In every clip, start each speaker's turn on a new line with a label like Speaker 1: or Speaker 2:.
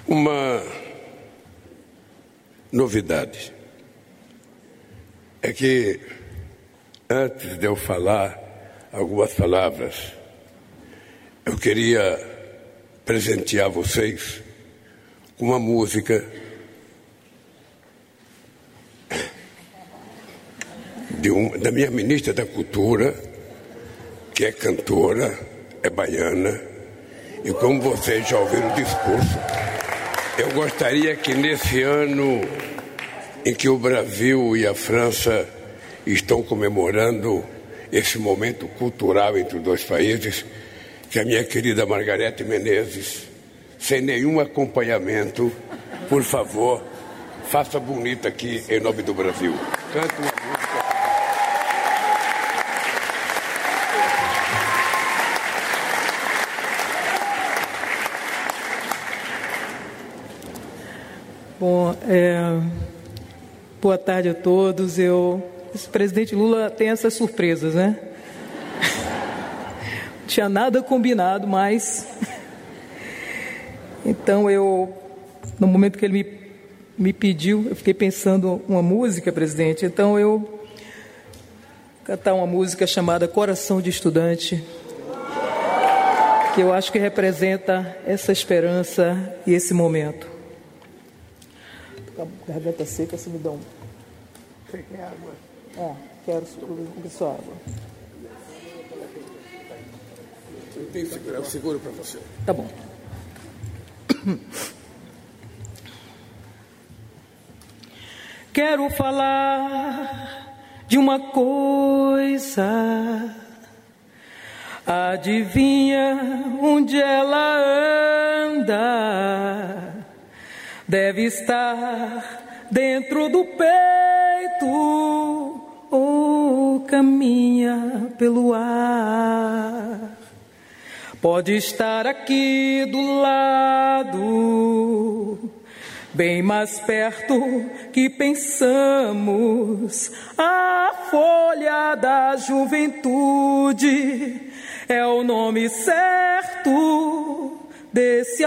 Speaker 1: Uma novidade é que, antes de eu falar algumas palavras, eu queria presentear vocês com uma música da minha ministra da Cultura, que é cantora, é baiana, e como vocês já ouviram o discurso, eu gostaria que nesse ano em que o Brasil e a França estão comemorando esse momento cultural entre os dois países, que a minha querida Margarete Menezes, sem nenhum acompanhamento, por favor, faça bonita aqui em nome do Brasil. Cante uma música.
Speaker 2: Bom, boa tarde a todos. Esse presidente Lula tem essas surpresas, né? Não tinha nada combinado, mas... Então, no momento que ele me pediu, eu fiquei pensando uma música, presidente. Então, eu cantar uma música chamada Coração de Estudante, que eu acho que representa essa esperança e esse momento. A garganta seca, você me dá um...
Speaker 1: Você quer água?
Speaker 2: Quero só água.
Speaker 1: Tem que segurar, eu seguro para você.
Speaker 2: Tá bom. Quero falar de uma coisa. Adivinha onde ela anda? Deve estar dentro do peito ou caminha pelo ar. Pode estar aqui do lado, bem mais perto que pensamos. A folha da juventude é o nome certo desse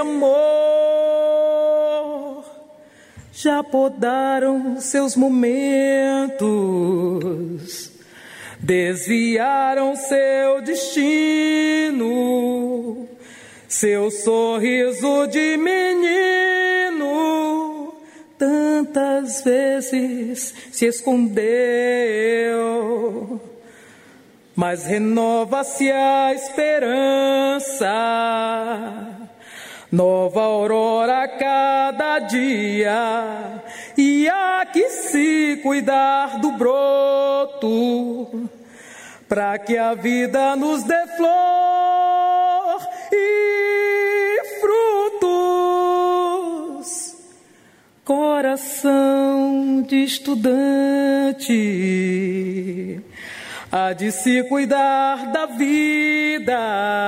Speaker 2: amor. Já podaram seus momentos, desviaram seu destino, seu sorriso de menino tantas vezes se escondeu. Mas renova-se a esperança, nova aurora a cada dia, e há que se cuidar do broto, para que a vida nos dê flor e frutos. Coração de estudante, há de se cuidar da vida,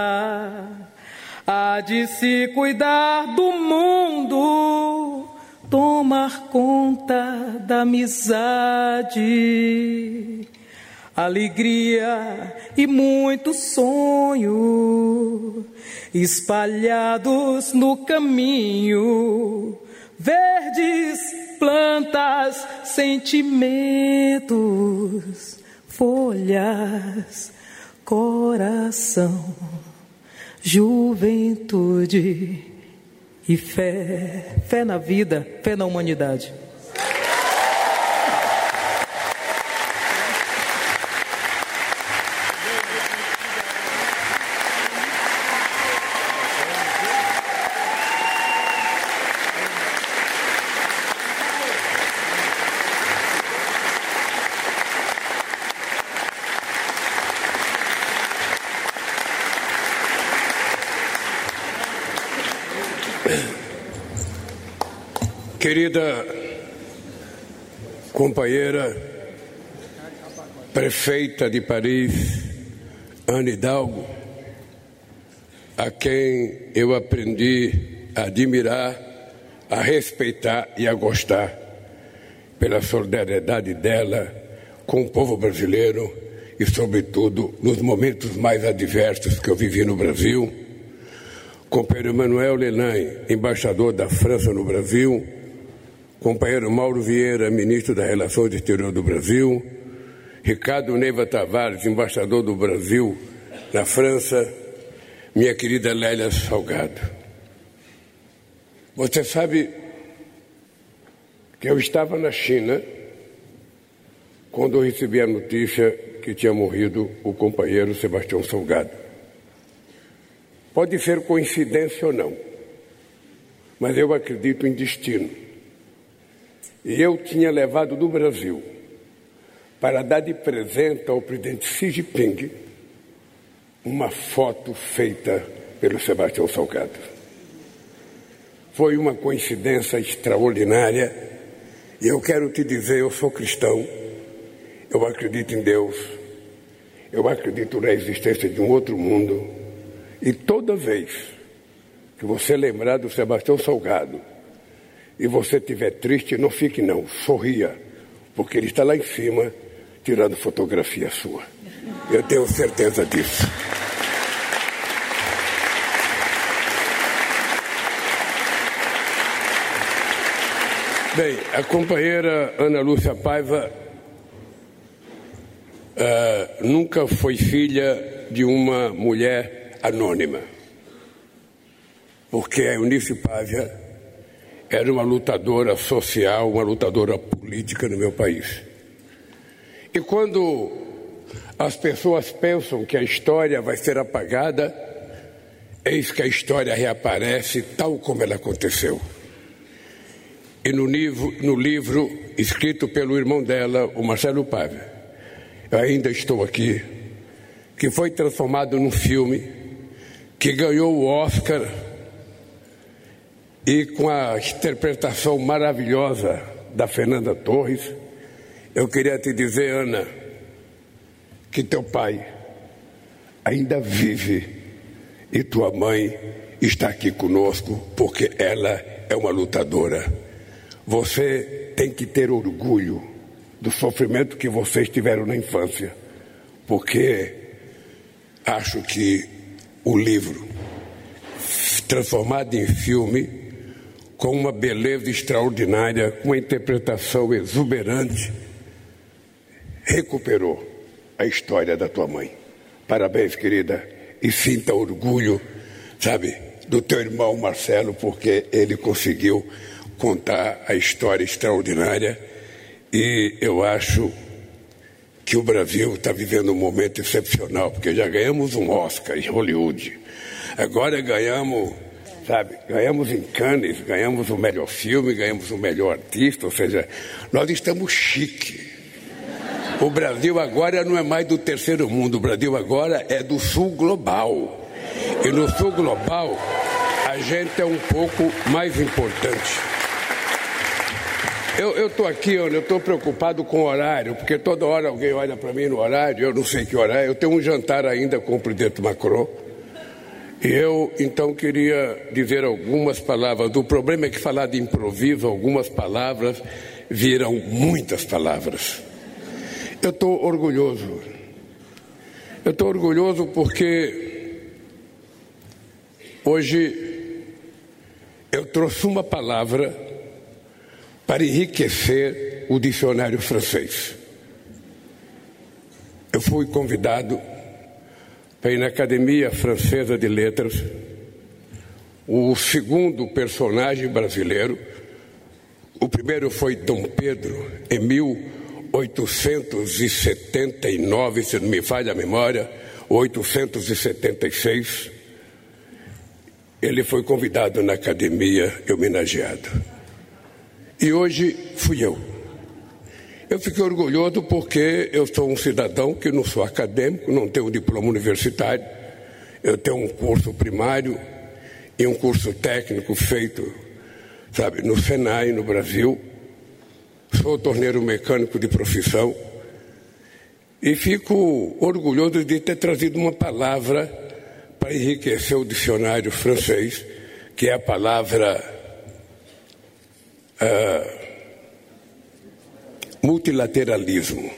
Speaker 2: há de se cuidar do mundo, tomar conta da amizade, alegria e muito sonho espalhados no caminho, verdes plantas, sentimentos, folhas, coração, juventude e fé. Fé na vida, fé na humanidade.
Speaker 1: Querida companheira prefeita de Paris, Anne Hidalgo, a quem eu aprendi a admirar, a respeitar e a gostar pela solidariedade dela com o povo brasileiro e, sobretudo, nos momentos mais adversos que eu vivi no Brasil, companheiro Emmanuel Lenain, embaixador da França no Brasil, companheiro Mauro Vieira, ministro das Relações Exteriores do Brasil, Ricardo Neiva Tavares, embaixador do Brasil na França, minha querida Lélia Salgado. Você sabe que eu estava na China quando eu recebi a notícia que tinha morrido o companheiro Sebastião Salgado. Pode ser coincidência ou não, mas eu acredito em destino. E eu tinha levado do Brasil para dar de presente ao presidente Xi Jinping uma foto feita pelo Sebastião Salgado. Foi uma coincidência extraordinária e eu quero te dizer, eu sou cristão, eu acredito em Deus, eu acredito na existência de um outro mundo e toda vez que você lembrar do Sebastião Salgado e você estiver triste, não fique não, sorria, porque ele está lá em cima tirando fotografia sua. Eu tenho certeza disso. Bem, a companheira Ana Lúcia Paiva nunca foi filha de uma mulher anônima, porque a Eunice Paiva era uma lutadora social, uma lutadora política no meu país. E quando as pessoas pensam que a história vai ser apagada, eis que a história reaparece tal como ela aconteceu. E no livro escrito pelo irmão dela, o Marcelo Paiva, eu ainda estou aqui, que foi transformado num filme, que ganhou o Oscar, e com a interpretação maravilhosa da Fernanda Torres, eu queria te dizer, Ana, que teu pai ainda vive e tua mãe está aqui conosco porque ela é uma lutadora. Você tem que ter orgulho do sofrimento que vocês tiveram na infância, porque acho que o livro, transformado em filme, com uma beleza extraordinária, com uma interpretação exuberante, recuperou a história da tua mãe. Parabéns, querida, e sinta orgulho, sabe, do teu irmão Marcelo, porque ele conseguiu contar a história extraordinária e eu acho que o Brasil está vivendo um momento excepcional, porque já ganhamos um Oscar em Hollywood, agora ganhamos em Cannes, ganhamos o melhor filme, ganhamos o melhor artista, ou seja, nós estamos chique. O Brasil agora não é mais do terceiro mundo, o Brasil agora é do sul global. E no sul global, a gente é um pouco mais importante. Eu estou aqui, eu estou preocupado com o horário, porque toda hora alguém olha para mim no horário, eu não sei que horário, eu tenho um jantar ainda com o presidente Macron. E eu, então, queria dizer algumas palavras. O problema é que falar de improviso, algumas palavras viram muitas palavras. Eu estou orgulhoso. Eu estou orgulhoso porque hoje eu trouxe uma palavra para enriquecer o dicionário francês. Eu fui convidado para ir na Academia Francesa de Letras, o segundo personagem brasileiro. O primeiro foi Dom Pedro, em 1879, se não me falha a memória, 876. Ele foi convidado na academia e homenageado. E hoje fui eu. Eu fiquei orgulhoso porque eu sou um cidadão que não sou acadêmico, não tenho diploma universitário, eu tenho um curso primário e um curso técnico feito, sabe, no Senai, no Brasil. Sou torneiro mecânico de profissão e fico orgulhoso de ter trazido uma palavra para enriquecer o dicionário francês, que é a palavra multilateralismo.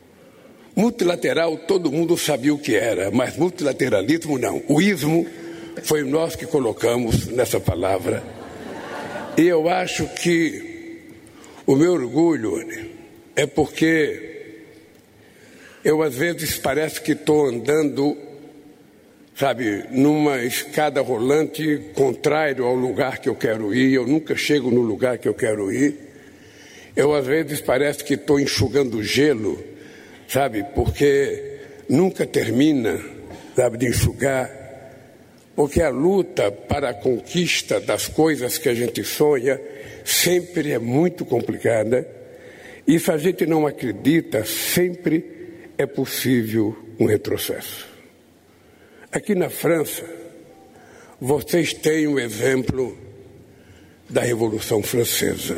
Speaker 1: Multilateral todo mundo sabia o que era, mas multilateralismo não. O ismo foi nós que colocamos nessa palavra. E eu acho que o meu orgulho é porque eu às vezes parece que estou andando, sabe, numa escada rolante contrário ao lugar que eu quero ir. Eu nunca chego no lugar que eu quero ir. Eu às vezes parece que estou enxugando gelo, sabe, porque nunca termina, sabe, de enxugar. Porque a luta para a conquista das coisas que a gente sonha sempre é muito complicada. E se a gente não acredita, sempre é possível um retrocesso. Aqui na França, vocês têm o exemplo da Revolução Francesa.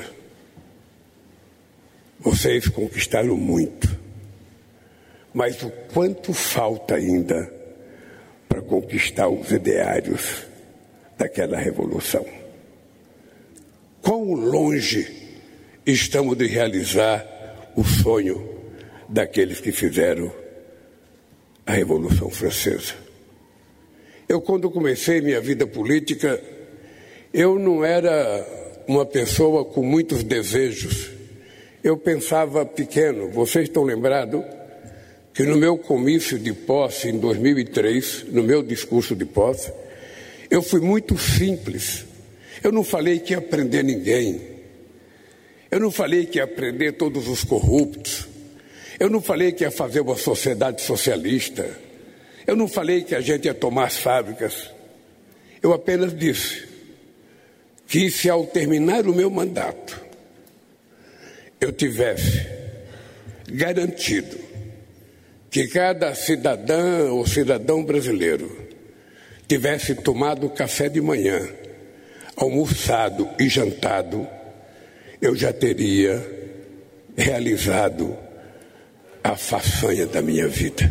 Speaker 1: Vocês conquistaram muito. Mas o quanto falta ainda para conquistar os ideários daquela revolução? Quão longe estamos de realizar o sonho daqueles que fizeram a Revolução Francesa? Eu, quando comecei minha vida política, eu não era uma pessoa com muitos desejos. Eu pensava pequeno. Vocês estão lembrados que no meu comício de posse, em 2003, no meu discurso de posse, eu fui muito simples. Eu não falei que ia prender ninguém. Eu não falei que ia prender todos os corruptos. Eu não falei que ia fazer uma sociedade socialista. Eu não falei que a gente ia tomar as fábricas. Eu apenas disse que se ao terminar o meu mandato eu tivesse garantido que cada cidadã ou cidadão brasileiro tivesse tomado café de manhã, almoçado e jantado, eu já teria realizado a façanha da minha vida.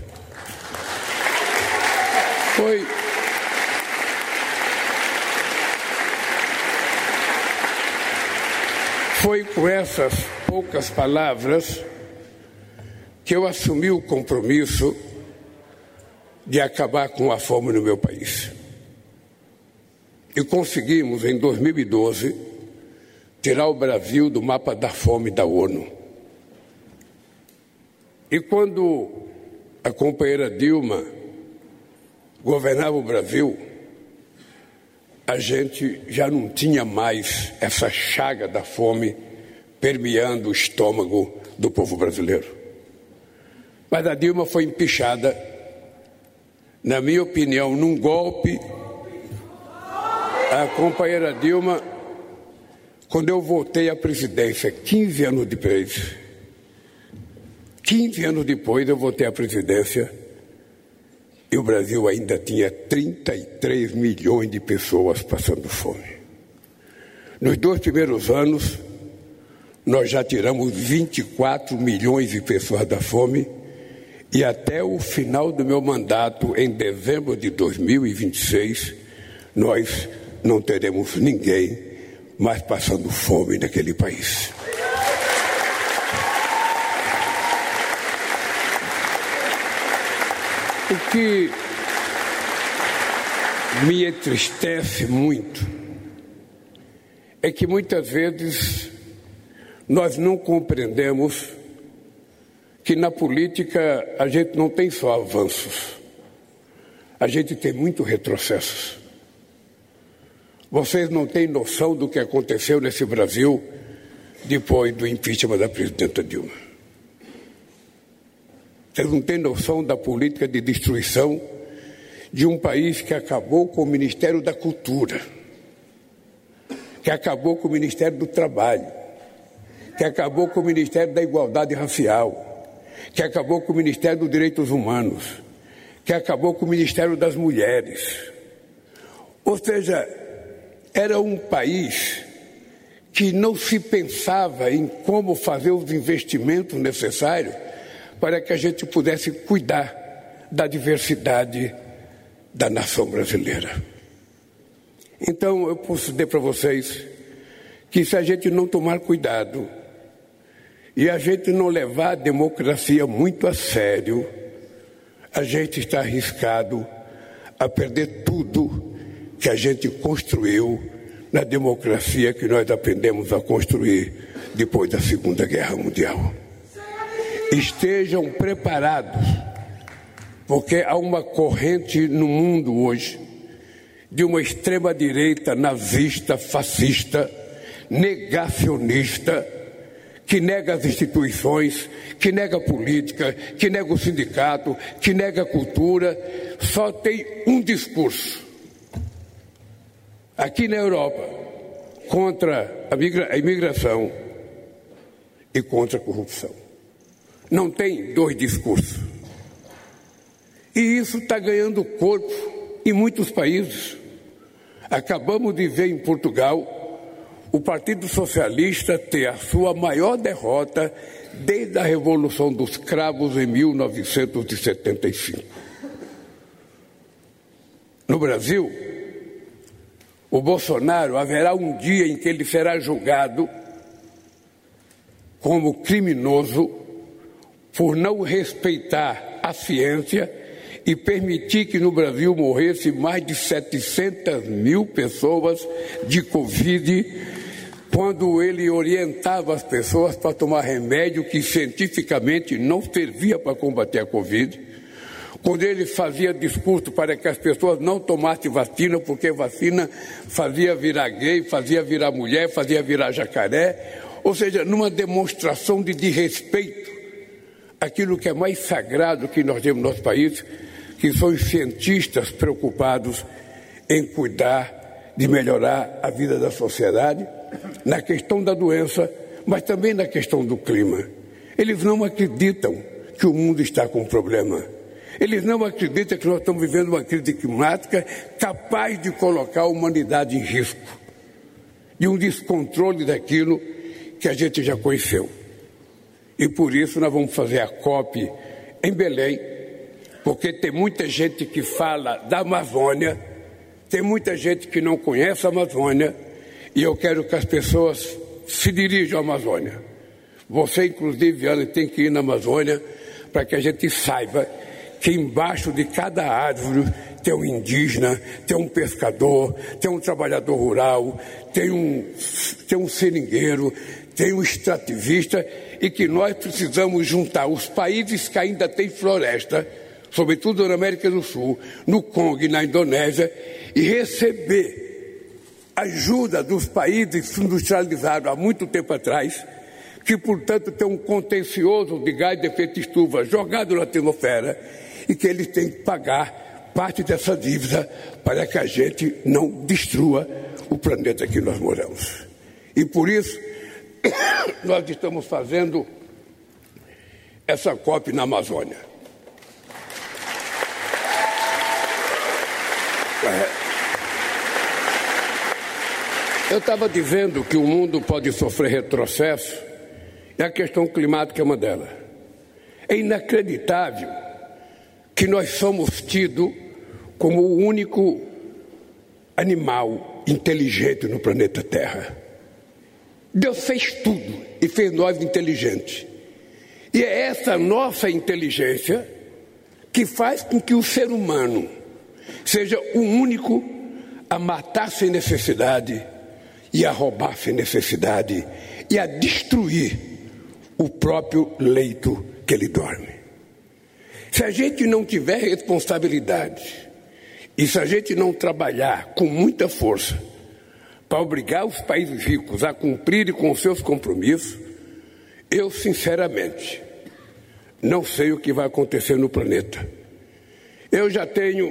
Speaker 1: Foi com essas poucas palavras que eu assumi o compromisso de acabar com a fome no meu país. E conseguimos, em 2012, tirar o Brasil do mapa da fome da ONU. E quando a companheira Dilma governava o Brasil, a gente já não tinha mais essa chaga da fome permeando o estômago do povo brasileiro. Mas a Dilma foi empichada, na minha opinião, num golpe. A companheira Dilma, quando eu voltei à presidência, 15 anos depois, 15 anos depois eu voltei à presidência, e o Brasil ainda tinha 33 milhões de pessoas passando fome. Nos 2 primeiros anos, nós já tiramos 24 milhões de pessoas da fome, e até o final do meu mandato, em dezembro de 2026, nós não teremos ninguém mais passando fome naquele país. O que me entristece muito é que muitas vezes nós não compreendemos que na política a gente não tem só avanços, a gente tem muito retrocessos. Vocês não têm noção do que aconteceu nesse Brasil depois do impeachment da presidenta Dilma. Vocês não têm noção da política de destruição de um país que acabou com o Ministério da Cultura, que acabou com o Ministério do Trabalho, que acabou com o Ministério da Igualdade Racial, que acabou com o Ministério dos Direitos Humanos, que acabou com o Ministério das Mulheres. Ou seja, era um país que não se pensava em como fazer os investimentos necessários para que a gente pudesse cuidar da diversidade da nação brasileira. Então, eu posso dizer para vocês que se a gente não tomar cuidado e a gente não levar a democracia muito a sério, a gente está arriscado a perder tudo que a gente construiu na democracia que nós aprendemos a construir depois da Segunda Guerra Mundial. Estejam preparados, porque há uma corrente no mundo hoje de uma extrema-direita nazista, fascista, negacionista, que nega as instituições, que nega a política, que nega o sindicato, que nega a cultura. Só tem um discurso. Aqui na Europa, contra a imigração e contra a corrupção. Não tem dois discursos. E isso está ganhando corpo em muitos países. Acabamos de ver em Portugal o Partido Socialista ter a sua maior derrota desde a Revolução dos Cravos em 1975. No Brasil, o Bolsonaro haverá um dia em que ele será julgado como criminoso por não respeitar a ciência e permitir que no Brasil morresse mais de 700 mil pessoas de Covid, quando ele orientava as pessoas para tomar remédio que cientificamente não servia para combater a Covid, quando ele fazia discurso para que as pessoas não tomassem vacina, porque vacina fazia virar gay, fazia virar mulher, fazia virar jacaré, ou seja, numa demonstração de desrespeito àquilo que é mais sagrado que nós temos no nosso país, que são os cientistas preocupados em cuidar de melhorar a vida da sociedade, na questão da doença, mas também na questão do clima. Eles não acreditam que o mundo está com problema. Eles não acreditam que nós estamos vivendo uma crise climática capaz de colocar a humanidade em risco, e um descontrole daquilo que a gente já conheceu. E por isso nós vamos fazer a COP em Belém, porque tem muita gente que fala da Amazônia, tem muita gente que não conhece a Amazônia, e eu quero que as pessoas se dirijam à Amazônia. Você, inclusive, Ana, tem que ir na Amazônia para que a gente saiba que embaixo de cada árvore tem um indígena, tem um pescador, tem um trabalhador rural, tem um seringueiro, tem um extrativista, e que nós precisamos juntar os países que ainda têm floresta, sobretudo na América do Sul, no Congo e na Indonésia, e receber ajuda dos países industrializados há muito tempo atrás, que, portanto, tem um contencioso de gás de efeito estufa jogado na atmosfera, e que eles têm que pagar parte dessa dívida para que a gente não destrua o planeta que nós moramos. E por isso, nós estamos fazendo essa COP na Amazônia. Eu estava dizendo que o mundo pode sofrer retrocesso, e a questão climática é uma delas. É inacreditável que nós somos tidos como o único animal inteligente no planeta Terra. Deus fez tudo e fez nós inteligentes. E é essa nossa inteligência que faz com que o ser humano seja o único a matar sem necessidade, e a roubar sem necessidade, e a destruir o próprio leito que ele dorme. Se a gente não tiver responsabilidade, e se a gente não trabalhar com muita força para obrigar os países ricos a cumprirem com os seus compromissos, eu, sinceramente, não sei o que vai acontecer no planeta. Eu já tenho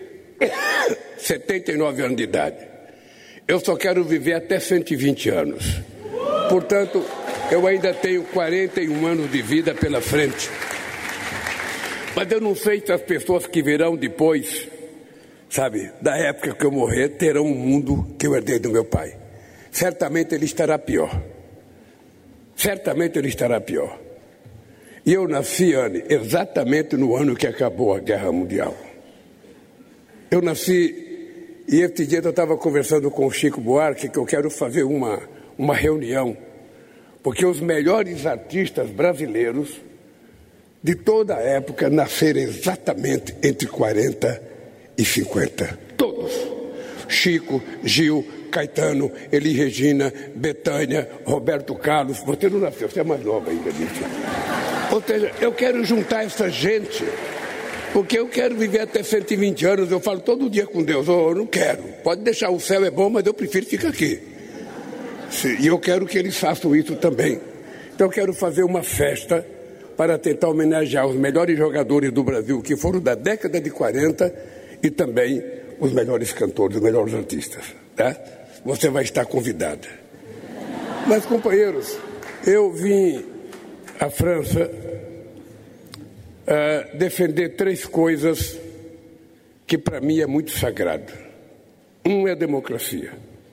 Speaker 1: 79 anos de idade. Eu só quero viver até 120 anos. Portanto, eu ainda tenho 41 anos de vida pela frente. Mas eu não sei se as pessoas que virão depois, sabe, da época que eu morrer, terão um mundo que eu herdei do meu pai. Certamente ele estará pior. Certamente ele estará pior. E eu nasci, Anne, exatamente no ano que acabou a Guerra Mundial. Eu nasci, e esse dia eu estava conversando com o Chico Buarque, que eu quero fazer uma reunião, porque os melhores artistas brasileiros de toda a época nasceram exatamente entre 40 e 50. Todos. Chico, Gil, Caetano, Elis Regina, Bethânia, Roberto Carlos. Você não nasceu, você é mais nova ainda, bicho. Ou seja, eu quero juntar essa gente, porque eu quero viver até 120 anos. Eu falo todo dia com Deus, eu não quero. Pode deixar, o céu é bom, mas eu prefiro ficar aqui. E eu quero que eles façam isso também. Então eu quero fazer uma festa para tentar homenagear os melhores jogadores do Brasil, que foram da década de 40, e também os melhores cantores, os melhores artistas. Tá? Você vai estar convidada. Mas, companheiros, eu vim à França defender 3 coisas que para mim é muito sagrado. Um é a democracia.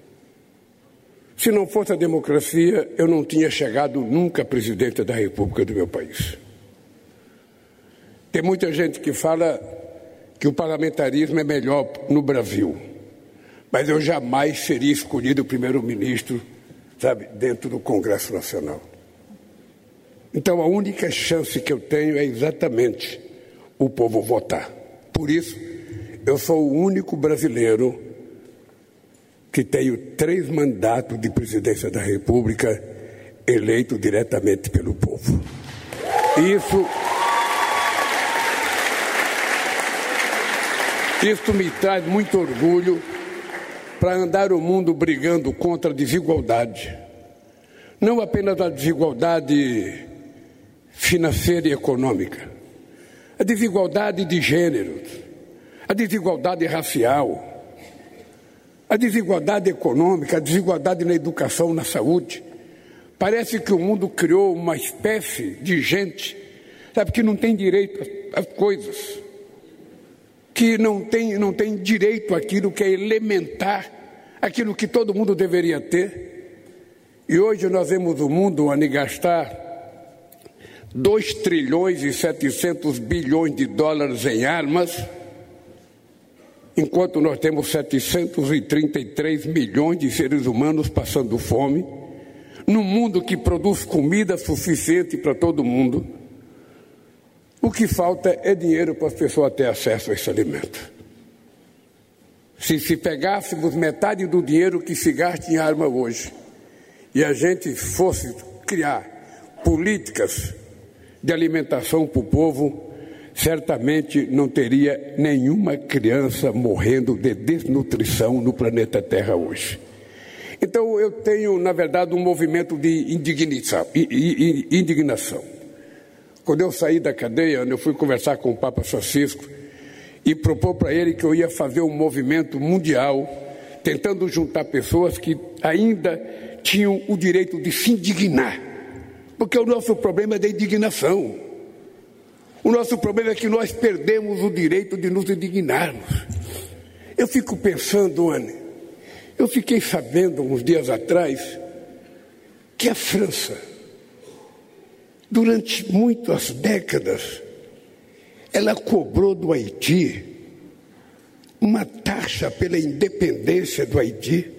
Speaker 1: Se não fosse a democracia, eu não tinha chegado nunca à presidência da República do meu país. Tem muita gente que fala que o parlamentarismo é melhor no Brasil, mas eu jamais seria escolhido primeiro-ministro, sabe, dentro do Congresso Nacional. Então a única chance que eu tenho é exatamente o povo votar. Por isso, eu sou o único brasileiro que tenho 3 mandatos de presidência da República eleito diretamente pelo povo. Isso me traz muito orgulho para andar o mundo brigando contra a desigualdade. Não apenas a desigualdade financeira e econômica, a desigualdade de gêneros, a desigualdade racial, a desigualdade econômica, a desigualdade na educação, na saúde. Parece que o mundo criou uma espécie de gente, sabe, que não tem direito às coisas, que não tem direito àquilo que é elementar, aquilo que todo mundo deveria ter. E hoje nós vemos o mundo gastar 2 trilhões e 700 bilhões de dólares em armas, enquanto nós temos 733 milhões de seres humanos passando fome, num mundo que produz comida suficiente para todo mundo. O que falta é dinheiro para as pessoas terem acesso a esse alimento. Se pegássemos metade do dinheiro que se gasta em arma hoje e a gente fosse criar políticas de alimentação para o povo, certamente não teria nenhuma criança morrendo de desnutrição no planeta Terra hoje. Então eu tenho, na verdade, um movimento de indignação. Quando eu saí da cadeia, eu fui conversar com o Papa Francisco e propor para ele que eu ia fazer um movimento mundial, tentando juntar pessoas que ainda tinham o direito de se indignar. Porque o nosso problema é da indignação. O nosso problema é que nós perdemos o direito de nos indignarmos. Eu fico pensando, Anne, eu fiquei sabendo uns dias atrás que a França, durante muitas décadas, ela cobrou do Haiti uma taxa pela independência do Haiti.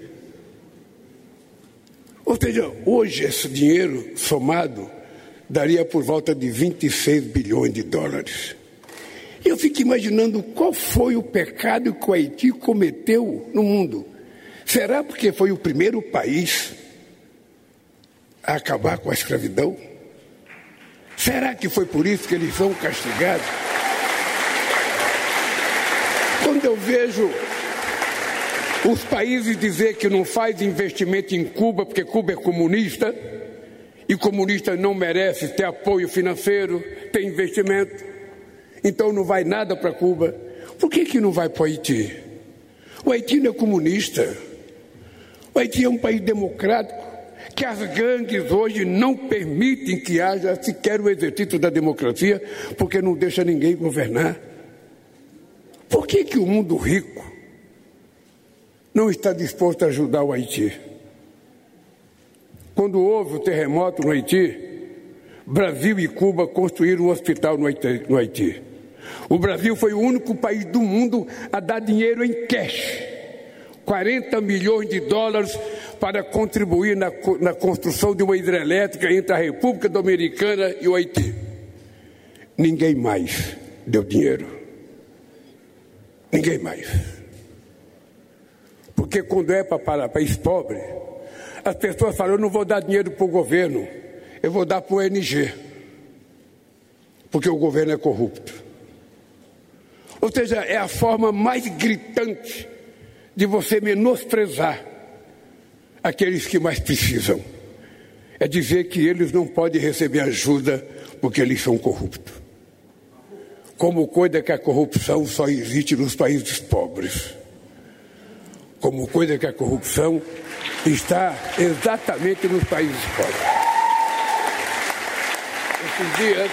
Speaker 1: Ou seja, hoje esse dinheiro somado daria por volta de 26 bilhões de dólares. Eu fico imaginando qual foi o pecado que o Haiti cometeu no mundo. Será porque foi o primeiro país a acabar com a escravidão? Será que foi por isso que eles são castigados? Quando eu vejo os países dizer que não faz investimento em Cuba porque Cuba é comunista e comunista não merece ter apoio financeiro, ter investimento, então não vai nada para Cuba, por que não vai para o Haiti? O Haiti não é comunista, o Haiti é um país democrático, que as gangues hoje não permitem que haja sequer o exercício da democracia, porque não deixa ninguém governar. Por que o mundo rico não está disposto a ajudar o Haiti? Quando houve o terremoto no Haiti, Brasil e Cuba construíram um hospital no Haiti. O Brasil foi o único país do mundo a dar dinheiro em cash, 40 milhões de dólares para contribuir na construção de uma hidrelétrica entre a República Dominicana e o Haiti. Ninguém mais deu dinheiro. Ninguém mais. Porque Porque quando é para país pobre, as pessoas falam, eu não vou dar dinheiro para o governo, eu vou dar para o ONG, porque o governo é corrupto. Ou seja, é a forma mais gritante de você menosprezar aqueles que mais precisam. É dizer que eles não podem receber ajuda porque eles são corruptos. Como coisa que a corrupção só existe nos países pobres. Como coisa que a corrupção está exatamente nos países pobres. Esses dias,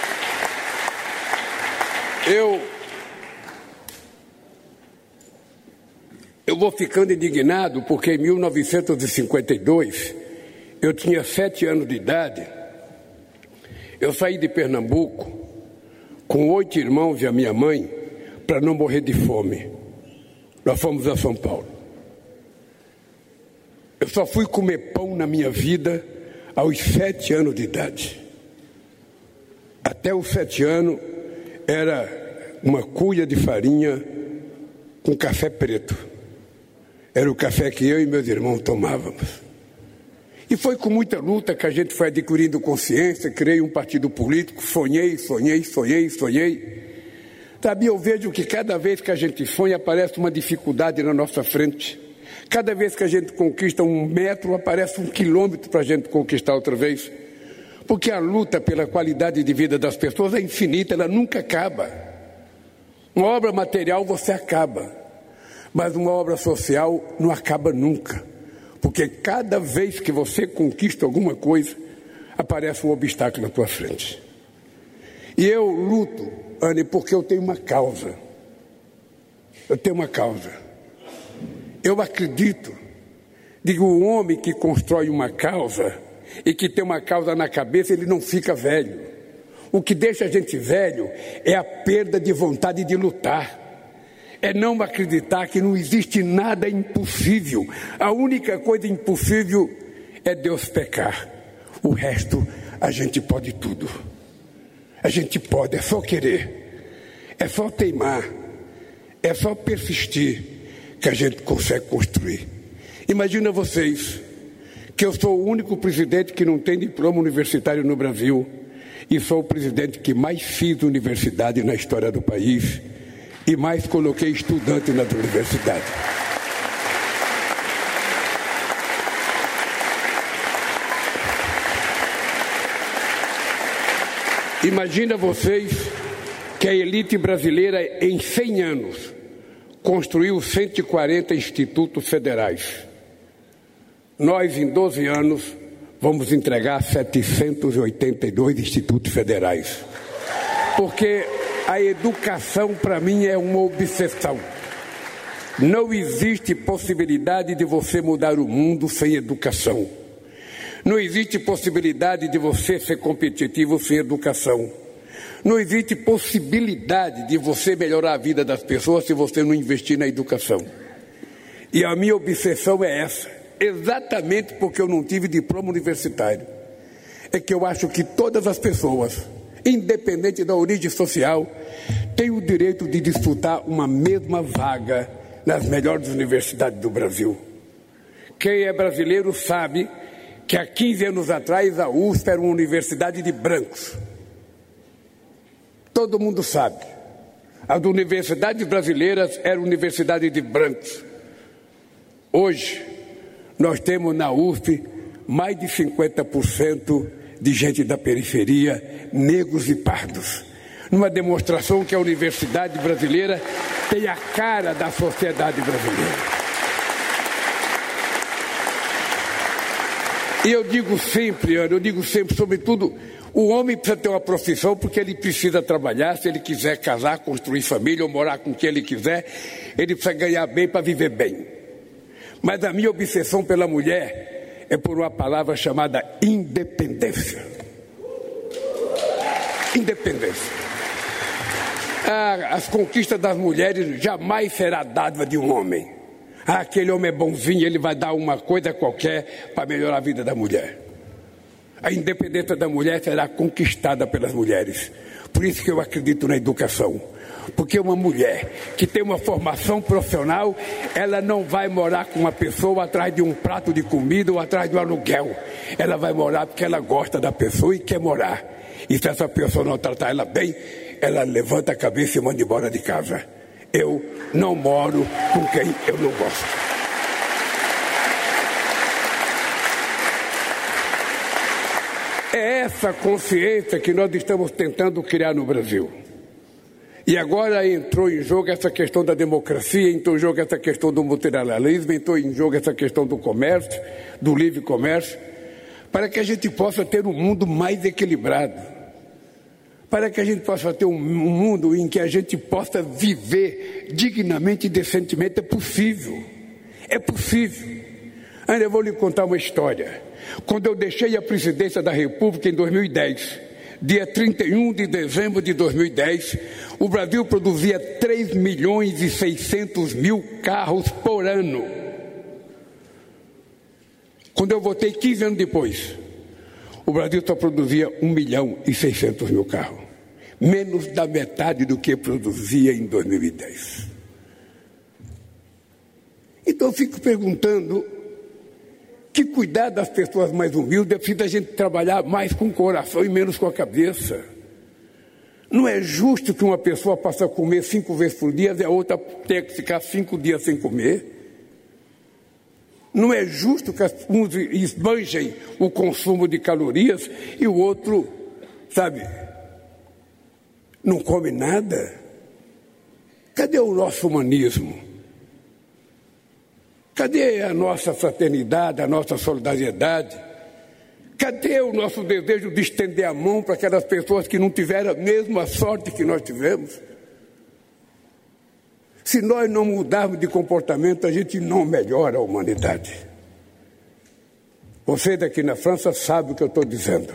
Speaker 1: eu vou ficando indignado porque em 1952, eu tinha 7 anos de idade, eu saí de Pernambuco com 8 irmãos e a minha mãe para não morrer de fome. Nós fomos a São Paulo. Eu só fui comer pão na minha vida aos 7 anos de idade. Até os 7 anos era uma cuia de farinha com café preto. Era o café que eu e meus irmãos tomávamos. E foi com muita luta que a gente foi adquirindo consciência, criei um partido político, sonhei. Sabe, eu vejo que cada vez que a gente sonha, aparece uma dificuldade na nossa frente. Cada vez que a gente conquista 1 metro, aparece 1 quilômetro para a gente conquistar outra vez. Porque a luta pela qualidade de vida das pessoas é infinita, ela nunca acaba. Uma obra material você acaba, mas uma obra social não acaba nunca. Porque cada vez que você conquista alguma coisa, aparece um obstáculo na tua frente. E eu luto, Anne, porque eu tenho uma causa. Eu tenho uma causa. Eu acredito de que o homem que constrói uma causa e que tem uma causa na cabeça, ele não fica velho. O que deixa a gente velho é a perda de vontade de lutar. É não acreditar que não existe nada impossível. A única coisa impossível é Deus pecar. O resto, a gente pode tudo. A gente pode, é só querer. É só teimar. É só persistir que a gente consegue construir. Imagina vocês que eu sou o único presidente que não tem diploma universitário no Brasil e sou o presidente que mais fiz universidade na história do país e mais coloquei estudante nas universidades. Imagina vocês que a elite brasileira em 100 anos construiu 140 institutos federais. Nós, em 12 anos, vamos entregar 782 institutos federais. Porque a educação, para mim, é uma obsessão. Não existe possibilidade de você mudar o mundo sem educação. Não existe possibilidade de você ser competitivo sem educação. Não existe possibilidade de você melhorar a vida das pessoas se você não investir na educação. E a minha obsessão é essa, exatamente porque eu não tive diploma universitário. É que eu acho que todas as pessoas, independente da origem social, têm o direito de disputar uma mesma vaga nas melhores universidades do Brasil. Quem é brasileiro sabe que há 15 anos atrás a USP era uma universidade de brancos. Todo mundo sabe. As universidades brasileiras eram universidades de brancos. Hoje, nós temos na USP mais de 50% de gente da periferia, negros e pardos. Numa demonstração que a universidade brasileira tem a cara da sociedade brasileira. E eu digo sempre, sobretudo, o homem precisa ter uma profissão porque ele precisa trabalhar. Se ele quiser casar, construir família ou morar com quem ele quiser, ele precisa ganhar bem para viver bem. Mas a minha obsessão pela mulher é por uma palavra chamada independência. Independência. As conquistas das mulheres jamais será dádiva de um homem. Aquele homem é bonzinho, ele vai dar uma coisa qualquer para melhorar a vida da mulher. A independência da mulher será conquistada pelas mulheres. Por isso que eu acredito na educação. Porque uma mulher que tem uma formação profissional, ela não vai morar com uma pessoa atrás de um prato de comida ou atrás de um aluguel. Ela vai morar porque ela gosta da pessoa e quer morar. E se essa pessoa não tratar ela bem, ela levanta a cabeça e manda embora de casa. Eu não moro com quem eu não gosto. É essa consciência que nós estamos tentando criar no Brasil. E agora entrou em jogo essa questão da democracia, entrou em jogo essa questão do multilateralismo, entrou em jogo essa questão do comércio, do livre comércio, para que a gente possa ter um mundo mais equilibrado, para que a gente possa ter um mundo em que a gente possa viver dignamente e decentemente. É possível, é possível. Ainda vou lhe contar uma história. Quando eu deixei a presidência da República em 2010, dia 31 de dezembro de 2010, o Brasil produzia 3.600.000 carros por ano. Quando eu votei 15 anos depois, o Brasil só produzia 1.600.000 carros. Menos da metade do que produzia em 2010. Então eu fico perguntando, que cuidar das pessoas mais humildes é preciso a gente trabalhar mais com o coração e menos com a cabeça. Não é justo que uma pessoa passe a comer 5 vezes por dia e a outra tenha que ficar 5 dias sem comer. Não é justo que uns esbanjem o consumo de calorias e o outro, não come nada. Cadê o nosso humanismo? Cadê a nossa fraternidade, a nossa solidariedade? Cadê o nosso desejo de estender a mão para aquelas pessoas que não tiveram a mesma sorte que nós tivemos? Se nós não mudarmos de comportamento, a gente não melhora a humanidade. Você daqui na França sabe o que eu estou dizendo.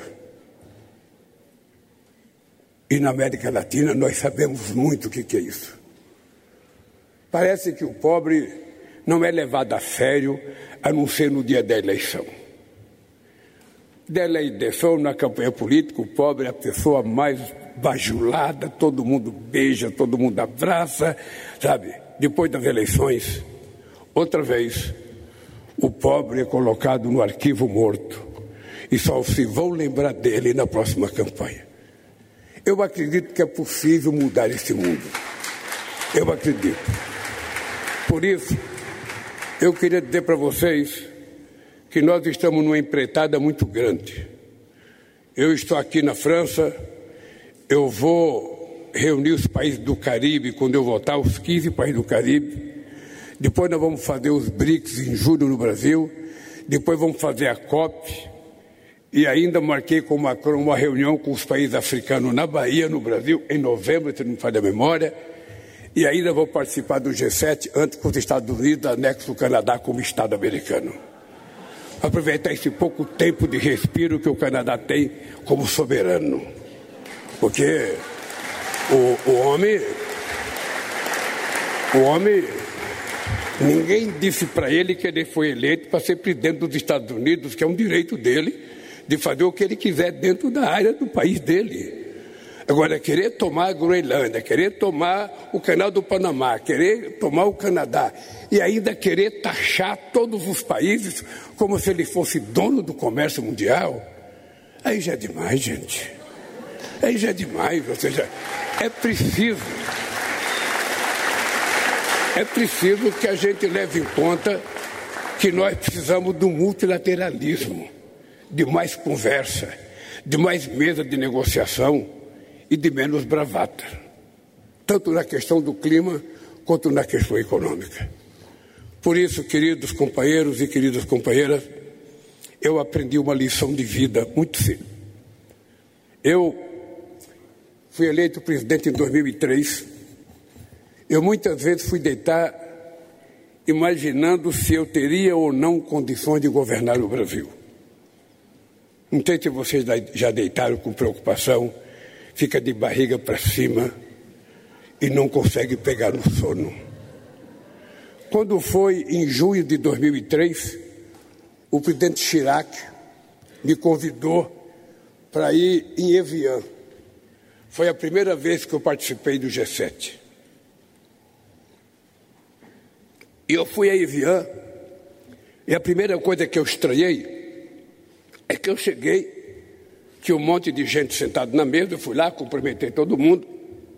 Speaker 1: E na América Latina nós sabemos muito o que é isso. Parece que o pobre não é levado a sério, a não ser no dia da eleição. Da eleição, na campanha política, o pobre é a pessoa mais bajulada, todo mundo beija, todo mundo abraça, Depois das eleições, outra vez, o pobre é colocado no arquivo morto e só se vão lembrar dele na próxima campanha. Eu acredito que é possível mudar esse mundo. Eu acredito. Por isso, eu queria dizer para vocês que nós estamos numa empreitada muito grande. Eu estou aqui na França, eu vou reunir os países do Caribe quando eu voltar, os 15 países do Caribe. Depois nós vamos fazer os BRICS em julho no Brasil, depois vamos fazer a COP, e ainda marquei com o Macron uma reunião com os países africanos na Bahia, no Brasil, em novembro, se não me falha a memória. E ainda vou participar do G7 antes que os Estados Unidos anexem o Canadá como Estado americano. Aproveitar esse pouco tempo de respiro que o Canadá tem como soberano. Porque o homem, ninguém disse para ele que ele foi eleito para ser presidente dos Estados Unidos, que é um direito dele de fazer o que ele quiser dentro da área do país dele. Agora, querer tomar a Groenlândia, querer tomar o Canal do Panamá, querer tomar o Canadá e ainda querer taxar todos os países como se ele fosse dono do comércio mundial, aí já é demais, gente. Aí já é demais, ou seja, é preciso que a gente leve em conta que nós precisamos do multilateralismo, de mais conversa, de mais mesa de negociação e de menos bravata, tanto na questão do clima quanto na questão econômica. Por isso, queridos companheiros e queridas companheiras, eu aprendi uma lição de vida muito cedo. Eu fui eleito presidente em 2003. Eu muitas vezes fui deitar imaginando se eu teria ou não condições de governar o Brasil. Não sei se vocês já deitaram com preocupação, fica de barriga para cima e não consegue pegar no sono. Quando foi em junho de 2003, o presidente Chirac me convidou para ir em Evian. Foi a primeira vez que eu participei do G7. E eu fui a Evian, e a primeira coisa que eu estranhei é que eu cheguei, tinha um monte de gente sentada na mesa, eu fui lá, cumprimentei todo mundo,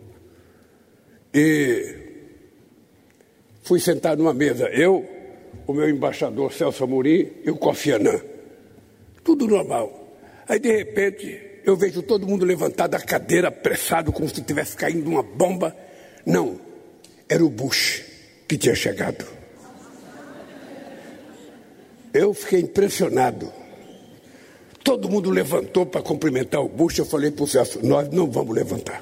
Speaker 1: e fui sentar numa mesa, eu, o meu embaixador Celso Amorim e o Kofi Annan. Tudo normal. Aí, de repente, eu vejo todo mundo levantado da cadeira, apressado, como se tivesse caindo uma bomba. Não, era o Bush que tinha chegado. Eu fiquei impressionado. Todo mundo levantou para cumprimentar o Bush. Eu falei para o Celso, nós não vamos levantar.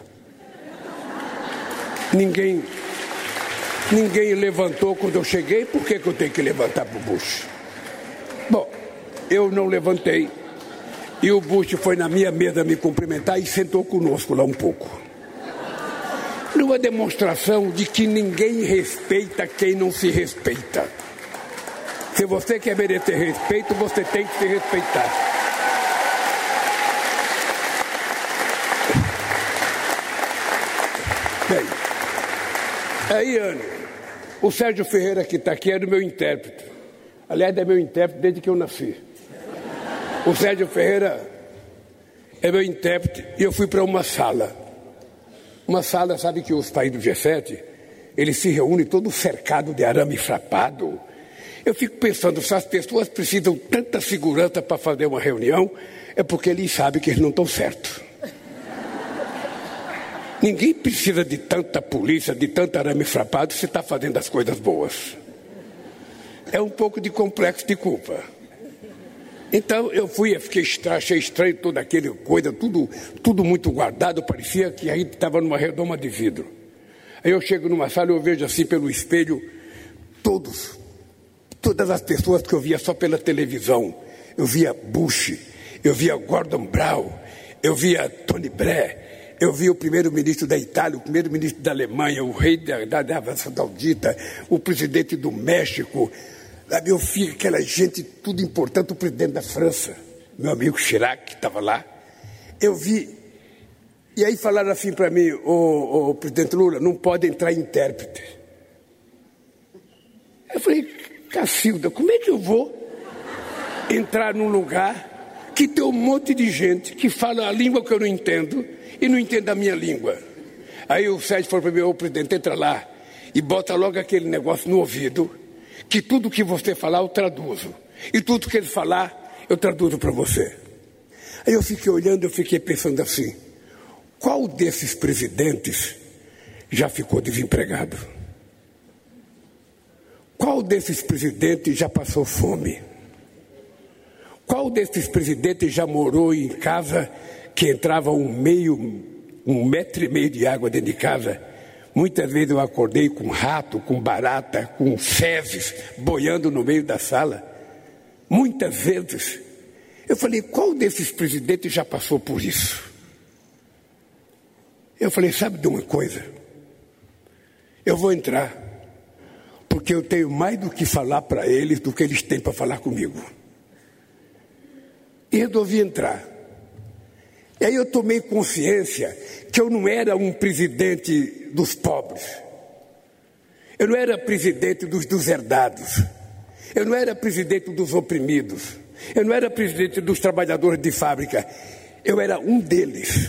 Speaker 1: Ninguém levantou quando eu cheguei, por que eu tenho que levantar para o Bush? Bom, eu não levantei. E o Bush foi na minha mesa me cumprimentar e sentou conosco lá um pouco. Numa demonstração de que ninguém respeita quem não se respeita. Se você quer merecer respeito, você tem que se respeitar. Bem, aí, Ana, o Sérgio Ferreira que está aqui era o meu intérprete. Aliás, é meu intérprete desde que eu nasci. O Sérgio Ferreira é meu intérprete e eu fui para uma sala. Uma sala, sabe que os países do G7, eles se reúnem todo cercado de arame farpado. Eu fico pensando, se as pessoas precisam tanta segurança para fazer uma reunião, é porque eles sabem que eles não estão certos. Ninguém precisa de tanta polícia, de tanto arame farpado, se está fazendo as coisas boas. É um pouco de complexo de culpa. Então eu achei estranho toda aquela coisa, tudo muito guardado, parecia que a gente estava numa redoma de vidro. Aí eu chego numa sala e eu vejo assim pelo espelho, todas as pessoas que eu via só pela televisão. Eu via Bush, eu via Gordon Brown, eu via Tony Blair, eu via o primeiro-ministro da Itália, o primeiro-ministro da Alemanha, o rei da Arábia Saudita, o presidente do México. Eu vi aquela gente, tudo importante, o presidente da França, meu amigo Chirac, que estava lá. Eu vi, e aí falaram assim para mim, o presidente Lula, não pode entrar intérprete. Eu falei, Cacilda, como é que eu vou entrar num lugar que tem um monte de gente que fala a língua que eu não entendo e não entende a minha língua? Aí o Sérgio falou para mim, presidente, entra lá e bota logo aquele negócio no ouvido, que tudo que você falar eu traduzo. E tudo que ele falar, eu traduzo para você. Aí eu fiquei olhando, eu fiquei pensando assim, qual desses presidentes já ficou desempregado? Qual desses presidentes já passou fome? Qual desses presidentes já morou em casa que entrava 1,5 metro de água dentro de casa? Muitas vezes eu acordei com rato, com barata, com fezes boiando no meio da sala. Muitas vezes. Eu falei, qual desses presidentes já passou por isso? Eu falei, sabe de uma coisa? Eu vou entrar, porque eu tenho mais do que falar para eles do que eles têm para falar comigo. E resolvi entrar. E aí eu tomei consciência que eu não era um presidente dos pobres. Eu não era presidente dos deserdados. Eu não era presidente dos oprimidos. Eu não era presidente dos trabalhadores de fábrica. Eu era um deles.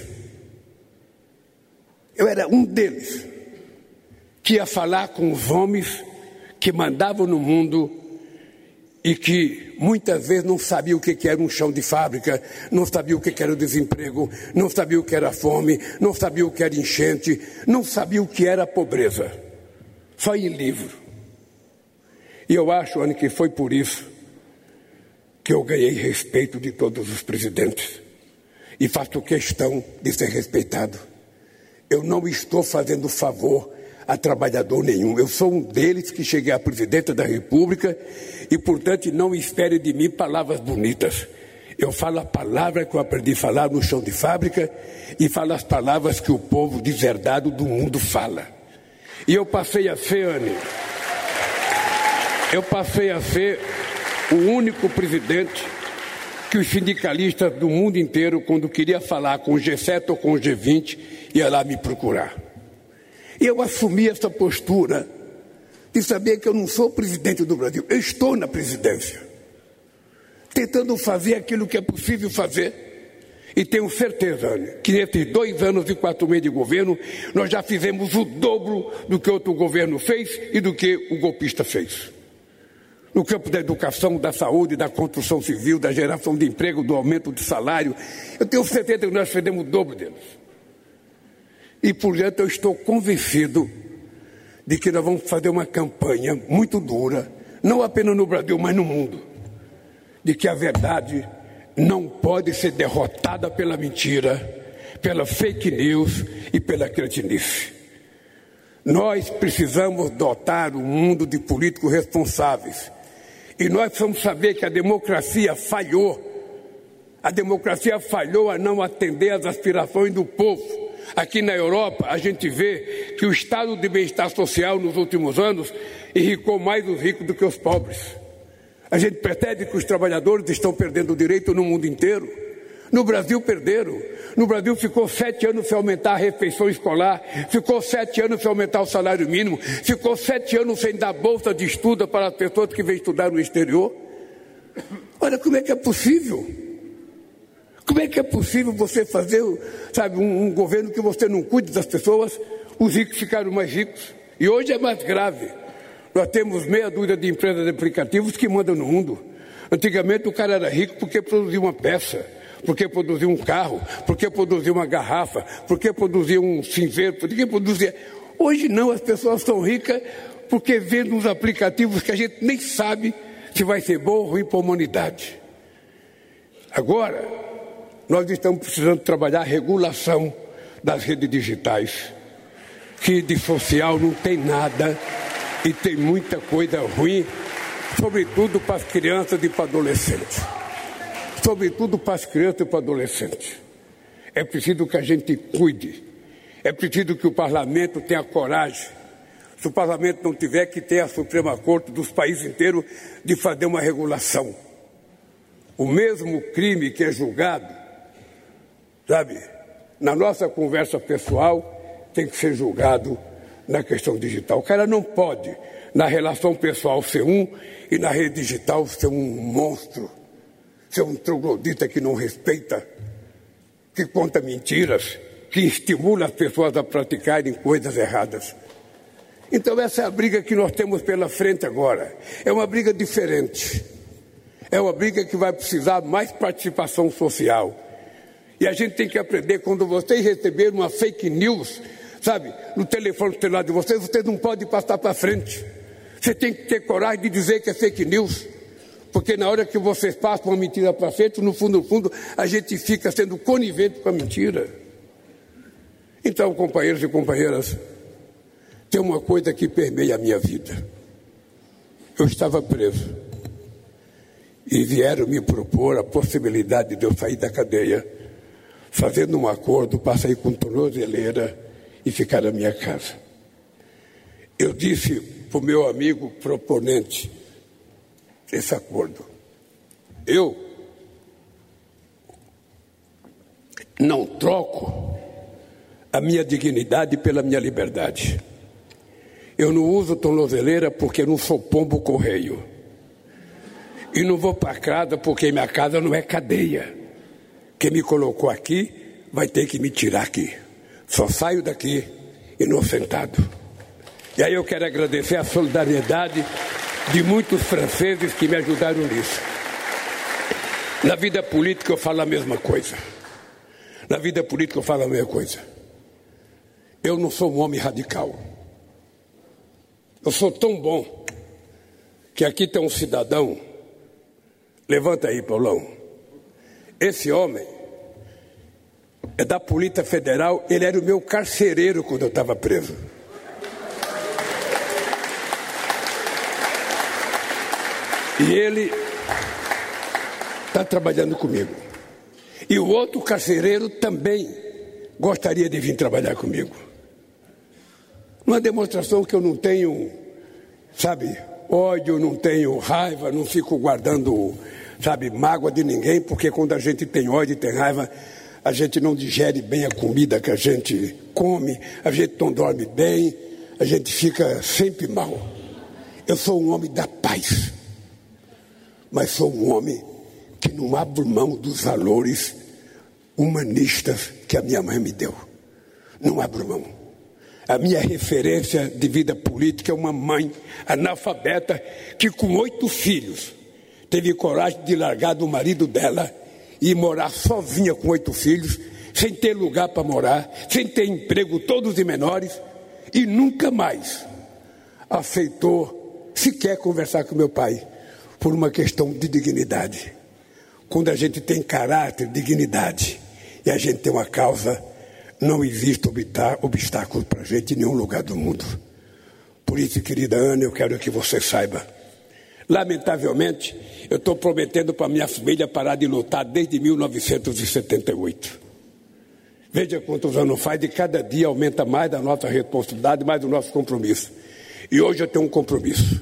Speaker 1: Eu era um deles que ia falar com os homens que mandavam no mundo e que muitas vezes não sabia o que era um chão de fábrica, não sabia o que era o desemprego, não sabia o que era a fome, não sabia o que era enchente, não sabia o que era a pobreza. Só em livro. E eu acho, Ana, que foi por isso que eu ganhei respeito de todos os presidentes. E faço questão de ser respeitado. Eu não estou fazendo favor a trabalhador nenhum. Eu sou um deles que cheguei à presidência da República e, portanto, não espere de mim palavras bonitas. Eu falo a palavra que eu aprendi a falar no chão de fábrica e falo as palavras que o povo deserdado do mundo fala. E eu passei a ser, Anne, o único presidente que os sindicalistas do mundo inteiro, quando queria falar com o G7 ou com o G20, ia lá me procurar. E eu assumi essa postura de saber que eu não sou presidente do Brasil, eu estou na presidência, tentando fazer aquilo que é possível fazer. E tenho certeza, Ana, que nesses 2 anos e 4 meses de governo, nós já fizemos o dobro do que outro governo fez e do que o golpista fez. No campo da educação, da saúde, da construção civil, da geração de emprego, do aumento de salário, eu tenho certeza que nós fizemos o dobro deles. E, portanto, eu estou convencido de que nós vamos fazer uma campanha muito dura, não apenas no Brasil, mas no mundo, de que a verdade não pode ser derrotada pela mentira, pela fake news e pela cretinice. Nós precisamos dotar o mundo de políticos responsáveis. E nós precisamos saber que a democracia falhou. A democracia falhou a não atender às aspirações do povo. Aqui na Europa, a gente vê que o estado de bem-estar social nos últimos anos enricou mais os ricos do que os pobres. A gente percebe que os trabalhadores estão perdendo o direito no mundo inteiro. No Brasil perderam. No Brasil ficou 7 anos sem aumentar a refeição escolar, ficou 7 anos sem aumentar o salário mínimo, ficou 7 anos sem dar bolsa de estudo para as pessoas que vêm estudar no exterior. Olha como é que é possível. Como é que é possível você fazer, sabe, um governo que você não cuide das pessoas? Os ricos ficaram mais ricos. E hoje é mais grave. Nós temos meia dúzia de empresas de aplicativos que mandam no mundo. Antigamente o cara era rico porque produzia uma peça, porque produzia um carro, porque produzia uma garrafa, porque produzia um cinzeiro, porque produzia... Hoje não, as pessoas são ricas porque vendem uns aplicativos que a gente nem sabe se vai ser bom ou ruim para a humanidade. Agora, nós estamos precisando trabalhar a regulação das redes digitais. Rede social não tem nada e tem muita coisa ruim, sobretudo para as crianças e para adolescentes. Sobretudo para as crianças e para adolescentes. É preciso que a gente cuide. É preciso que o parlamento tenha coragem. Se o parlamento não tiver, que tenha a Suprema Corte dos países inteiros de fazer uma regulação. O mesmo crime que é julgado, sabe, na nossa conversa pessoal, tem que ser julgado na questão digital. O cara não pode, na relação pessoal, ser um e na rede digital ser um monstro, ser um troglodita que não respeita, que conta mentiras, que estimula as pessoas a praticarem coisas erradas. Então essa é a briga que nós temos pela frente agora. É uma briga diferente. É uma briga que vai precisar mais participação social. E a gente tem que aprender, quando vocês receberem uma fake news, sabe, no telefone celular de vocês, vocês não podem passar para frente. Você tem que ter coragem de dizer que é fake news. Porque na hora que vocês passam uma mentira para frente, no fundo, a gente fica sendo conivente com a mentira. Então, companheiros e companheiras, tem uma coisa que permeia a minha vida. Eu estava preso. E vieram me propor a possibilidade de eu sair da cadeia, fazendo um acordo para sair com tornozeleira e ficar na minha casa. Eu disse para o meu amigo proponente esse acordo: eu não troco a minha dignidade pela minha liberdade. Eu não uso tornozeleira porque eu não sou pombo correio. E não vou para casa porque minha casa não é cadeia. Quem me colocou aqui vai ter que me tirar aqui. Só saio daqui inocentado. E aí eu quero agradecer a solidariedade de muitos franceses que me ajudaram nisso. Na vida política eu falo a mesma coisa. Na vida política eu falo a mesma coisa. Eu não sou um homem radical. Eu sou tão bom que aqui tem um cidadão. Levanta aí, Paulão. Esse homem é da Polícia Federal, ele era o meu carcereiro quando eu estava preso. E ele está trabalhando comigo. E o outro carcereiro também gostaria de vir trabalhar comigo. Uma demonstração que eu não tenho, sabe, ódio, não tenho raiva, não fico guardando, sabe, mágoa de ninguém, porque quando a gente tem ódio e tem raiva, a gente não digere bem a comida que a gente come, a gente não dorme bem, a gente fica sempre mal. Eu sou um homem da paz, mas sou um homem que não abro mão dos valores humanistas que a minha mãe me deu. Não abro mão. A minha referência de vida política é uma mãe analfabeta que com 8 filhos teve coragem de largar do marido dela e morar sozinha com 8 filhos, sem ter lugar para morar, sem ter emprego, todos de menores, e nunca mais aceitou sequer conversar com meu pai por uma questão de dignidade. Quando a gente tem caráter, dignidade, e a gente tem uma causa, não existe obstáculo para a gente em nenhum lugar do mundo. Por isso, querida Ana, eu quero que você saiba. Lamentavelmente, eu estou prometendo para minha família parar de lutar desde 1978. Veja quantos anos faz, e cada dia aumenta mais a nossa responsabilidade, mais o nosso compromisso. E hoje eu tenho um compromisso: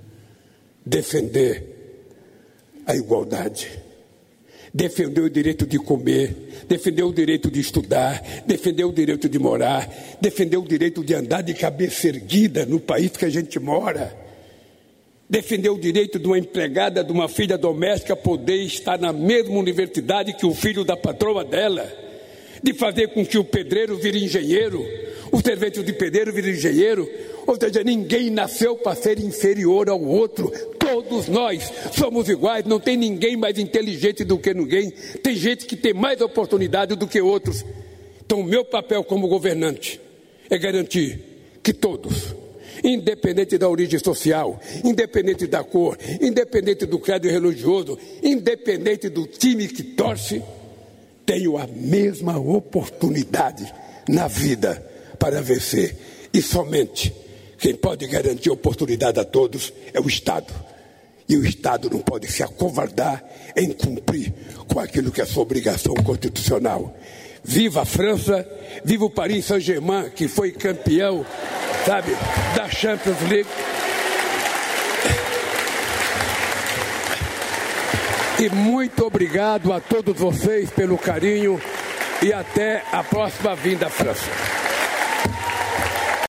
Speaker 1: defender a igualdade, defender o direito de comer, defender o direito de estudar, defender o direito de morar, defender o direito de andar de cabeça erguida no país que a gente mora, defender o direito de uma empregada, de uma filha doméstica poder estar na mesma universidade que o filho da patroa dela, de fazer com que o pedreiro vire engenheiro, o servente de pedreiro vire engenheiro. Ou seja, ninguém nasceu para ser inferior ao outro. Todos nós somos iguais, não tem ninguém mais inteligente do que ninguém. Tem gente que tem mais oportunidade do que outros. Então, o meu papel como governante é garantir que todos, independente da origem social, independente da cor, independente do credo religioso, independente do time que torce, tenham a mesma oportunidade na vida para vencer. E somente quem pode garantir oportunidade a todos é o Estado. E o Estado não pode se acovardar em cumprir com aquilo que é sua obrigação constitucional. Viva a França, viva o Paris Saint-Germain, que foi campeão, sabe, da Champions League. E muito obrigado a todos vocês pelo carinho e até a próxima vinda à França.